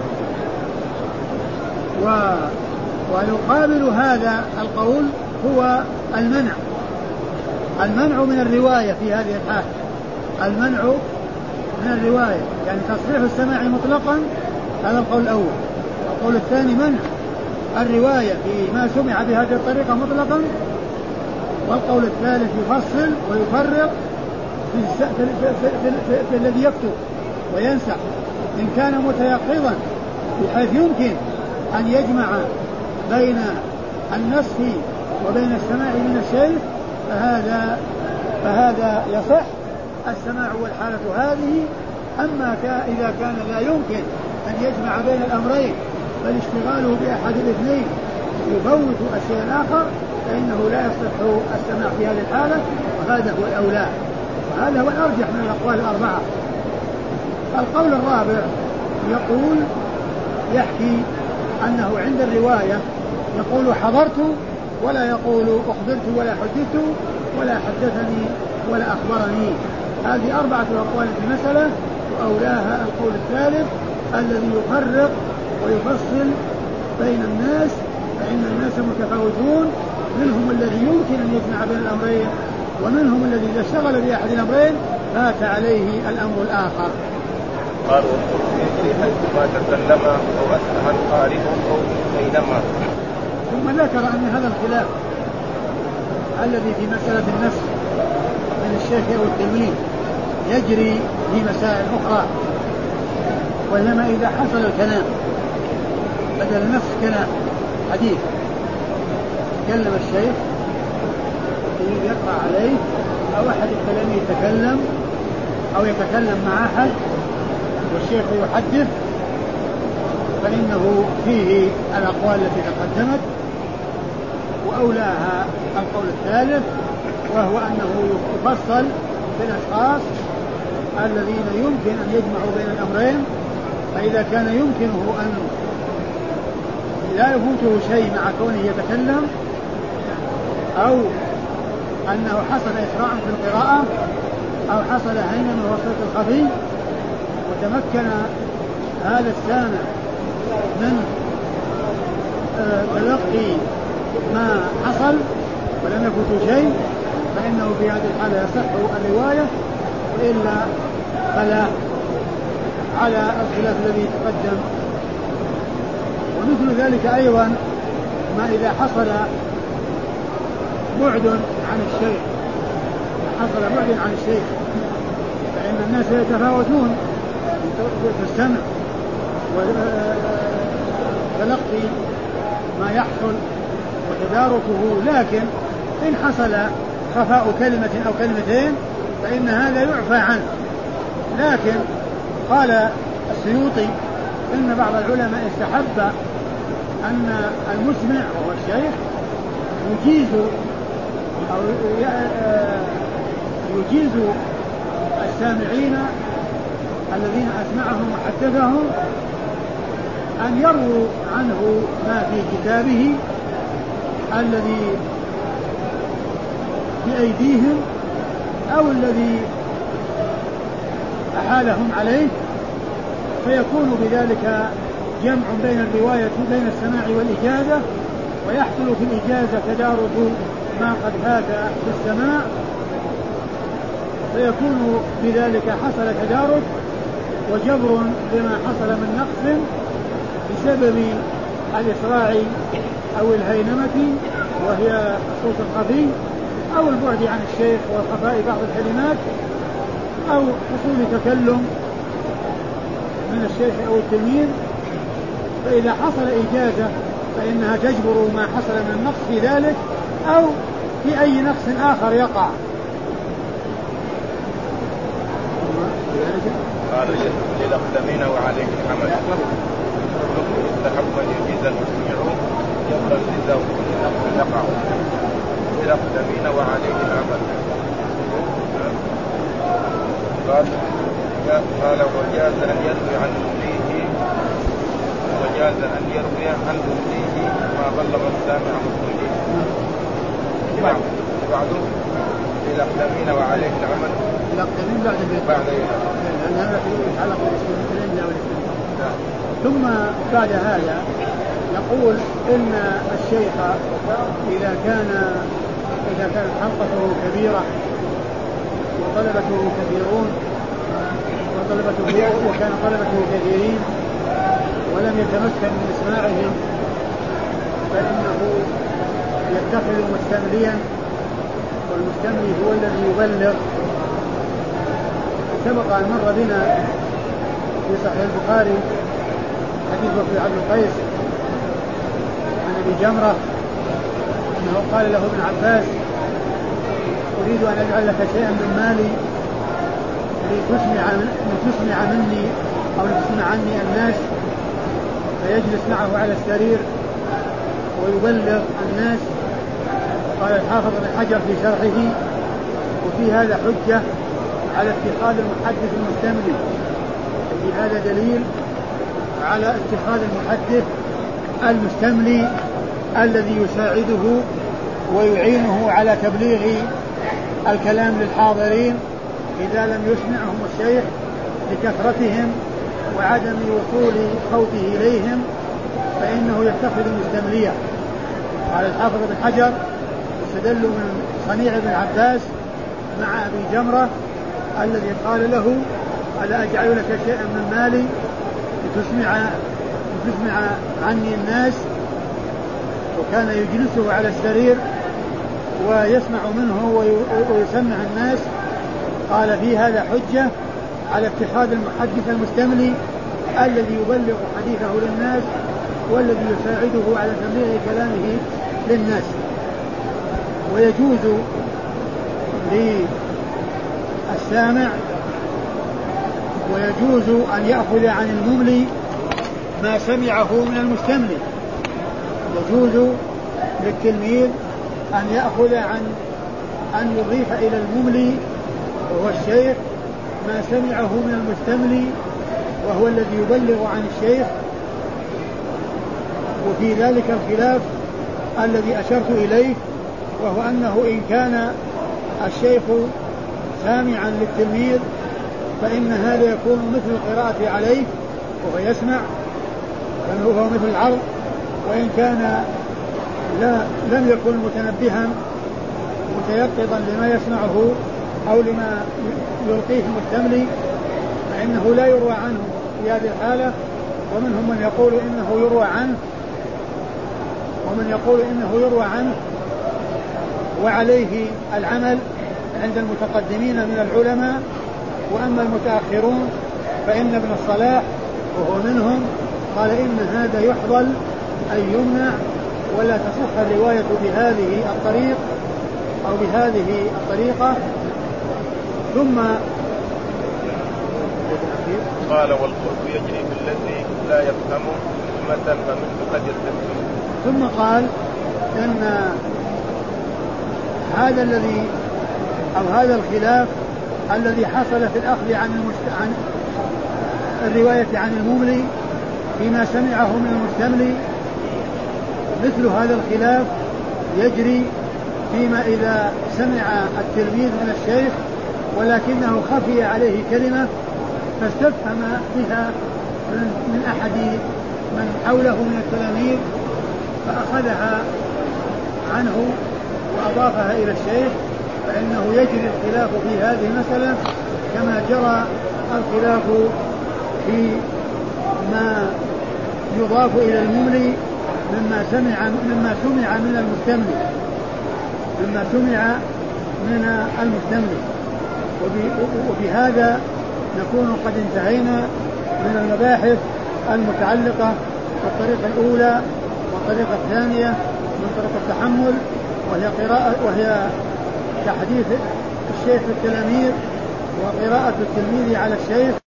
و... ويقابل هذا القول هو المنع المنع من الرواية في هذه الحال، المنع من الرواية يعني تصحيح السماع مطلقا، هذا القول الأول. القول الثاني منع الرواية فيما سمع بهذه الطريقة مطلقا، والقول الثالث يفصل ويفرق في, الس... في... في... في... في... في الذي يكتب وينسخ إن كان متيقظا بحيث يمكن أن يجمع بين النسخ وبين السماع من الشيخ، فهذا فهذا يصح السماع والحالة هذه. أما إذا كان لا يمكن أن يجمع بين الأمرين بل اشتغاله بأحد الاثنين يفوت الشيء الآخر، فإنه لا يصح السماع في هذه الحالة، وهذا هو الأولى وهذا هو الأرجح من الأقوال الأربعة. القول الرابع يقول يحكي أنه عند الرواية يقول حضرت ولا يقول أخبرت ولا حدثت ولا حدثني ولا أخبرني. هذه أربعة أقوال في المسألة، وأولاها القول الثالث الذي يفرق ويفصل بين الناس، فإن الناس متفاوتون، منهم الذي يمكن أن يجمع بين الأمرين ومنهم الذي إذا اشتغل بأحد الأمرين فات عليه الأمر الآخر. قالوا حيث ما تكلم أو أسمع القارئ أو بينما. ثم ذكر أن هذا الخلاف الذي في مسألة النسخ من الشيخ أو التلميذ يجري في مسائل أخرى، وإنما إذا حصل الكلام بدل نفس كلام حديث تكلم الشيخ يقرأ عليه أو أحد التلاميذ يتكلم أو يتكلم مع أحد والشيخ يحدث فإنه فيه الأقوال التي تقدمت، وأولاها القول الثالث وهو أنه يفصل بالأشخاص الذين يمكن أن يجمعوا بين الأمرين. فإذا كان يمكنه أن لا يفوته شيء مع كونه يتكلم أو أنه حصل إسراع في القراءة أو حصل هينا من الصوت الخفي وتمكن هذا السامع من تلقي ما حصل ولم يفوته شيء فإنه في هذه الحالة يصح الرواية، وإلا فلا على الخلاف الذي تقدم. ومثل ذلك أيضا ما إذا حصل بعد عن الشيخ حصل بعد عن الشيخ فإن الناس يتفاوتون في السمع وتلقي ما يحصل وتداركه، لكن إن حصل خفاء كلمة أو كلمتين فإن هذا يعفى عنه. لكن قال السيوطي إن بعض العلماء استحب أن المسمع وهو الشيخ يجيز أو يجيز السامعين الذين أسمعهم وحدثهم أن يروا عنه ما في كتابه الذي بأيديهم أو الذي أحالهم عليه، فيكون بذلك جمع بين الرواية بين السماع والإجازة، ويحصل في الإجازة تدارك ما قد فات في السماع، فيكون بذلك حصل تدارك وجبر لما حصل من نقص بسبب الإسراع أو الهينمة وهي الصوت الخفي أو البعد عن الشيخ وخفاء بعض الكلمات أو حصول تكلم من الشيخ أو التلميذ. فإذا حصل إجازة فإنها تجبر ما حصل من النقص في ذلك أو في أي نقص آخر يقع. قال للأقدمين وعليه الحمل يستحب أن يجيز المسمع يقرأ الجزاء والنقص يقع للأقدمين وعليه العمل. قال قال وجاز أن يروي عن ممليه وجاز أن يروي عن ممليه ما بلغ السامع مسلمين. بعده للأقدمين وعليه العمل. الأقدمين بعد بعد لأن هذا يتعلق بالإسلام والإسلام. ثم بعد هذا نقول إن الشيخ إذا كان إذا كانت حلقته كبيرة وطلبته كثيرون وطلبته وكان طلبته كثيرين ولم يتمكن من إسماعهم فإنه يتخذ مستمليا، والمستملي هو الذي يبلغ. سبق أن مر بنا في صحيح البخاري حديث وفي عبد القيس عن أبي جمرة أنه قال له ابن عباس أريد أن أجعل لك شيئا من مالي لتسمع, لتسمع مني أو لتسمع عني الناس، فيجلس معه على السرير ويبلغ الناس. قال الحافظ بن حجر في شرحه وفي هذا حجة على اتخاذ المحدث المستملي، في هذا دليل على اتخاذ المحدث المستملي الذي يساعده ويعينه على تبليغ الكلام للحاضرين إذا لم يسمعهم الشيخ لكثرتهم وعدم وصول صوته إليهم فإنه يتخذ مستمليا. قال الحافظ بن حجر استدل من صنيع ابن عباس مع أبي جمرة الذي قال له ألا أجعل لك شيئا من مالي لتسمع, لتسمع عني الناس، وكان يجلسه على السرير ويسمع منه ويسمع الناس. قال في هذا حجة على اتخاذ المحدث المستملي الذي يبلغ حديثه للناس والذي يساعده على تبليغ كلامه للناس. ويجوز للسامع ويجوز أن يأخذ عن المملي ما سمعه من المستملي. يجوز للتلميذ أن يأخذ عن أن يضيف إلى المملي وهو الشيخ ما سمعه من المستملي وهو الذي يبلغ عن الشيخ. وفي ذلك الخلاف الذي أشرت إليه، وهو أنه إن كان الشيخ سامعا للتلميذ فإن هذا يكون مثل القراءة عليه وهو يسمع، فهو مثل العرض. وإن كان لا لم يكن متنبها متيقظا لما يسمعه أو لما يلقيه المستملي فإنه لا يروى عنه في هذه الحالة. ومنهم من يقول إنه يروى عنه ومن يقول إنه يروى عنه وعليه العمل عند المتقدمين من العلماء. وأما المتأخرون فإن ابن الصلاح وهو منهم قال إن هذا يحظل أي يمنع ولا تصح الرواية بهذه الطريق أو بهذه الطريقة. ثم قال والخلق يجري بالذي لا يفهم مثلا فمنه قد يستفهم. ثم قال إن هذا الذي أو هذا الخلاف الذي حصل في الأخذ عن, المست... عن الرواية عن المملي فيما سمعه من المستملي مثل هذا الخلاف يجري فيما إذا سمع التلميذ من الشيخ ولكنه خفي عليه كلمة فاستفهم بها من, من أحد من حوله من التلاميذ فأخذها عنه وأضافها إلى الشيخ، فإنه يجري الخلاف في هذه المسألة كما جرى الخلاف في ما يضاف إلى المملي مما سمع مما سمع من المستملي مما سمع من المستملي. وبهذا نكون قد انتهينا من المباحث المتعلقة بالطريقة الأولى والطريقة الثانية من طريقة التحمل، وهي قراءة وهي تحديث الشيخ للتلاميذ وقراءة التلميذ على الشيخ.